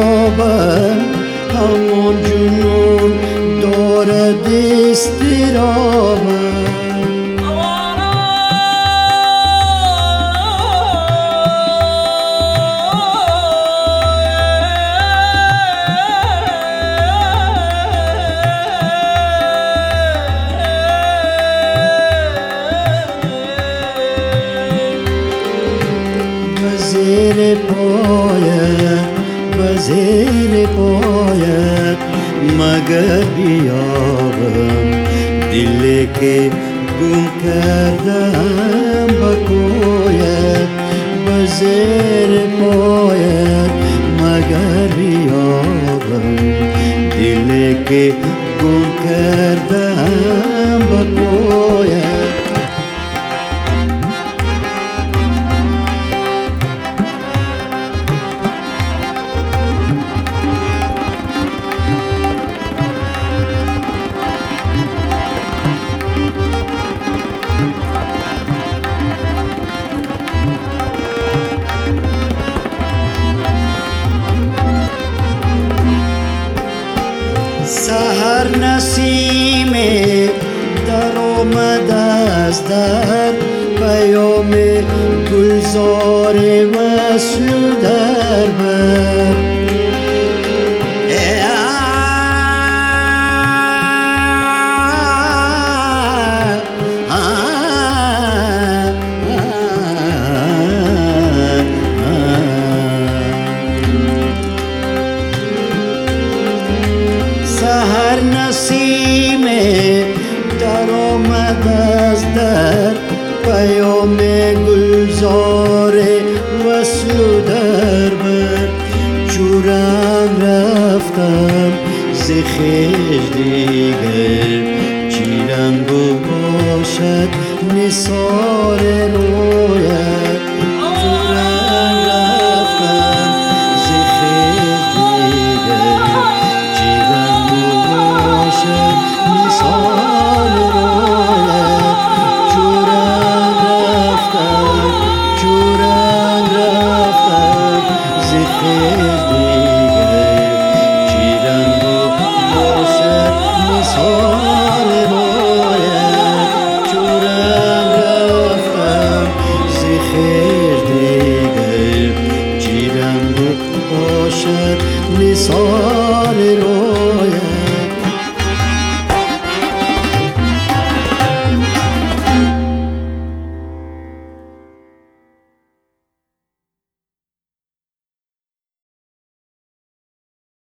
خوابم همون جنون دارد استرابم. زیر پایت مگر بیابم دلی که گم کردم با کویت. زیر پایت مگر بیابم دلی که گم کردم با کویت. سحر نسیم در آمد از در پیام گلزار وصل در بر. سحر نسیم در آمد از در پیام گلزار وصل در بر. چورم رفتم ز خویش دیگر چی رنگ باشد نثار رویت.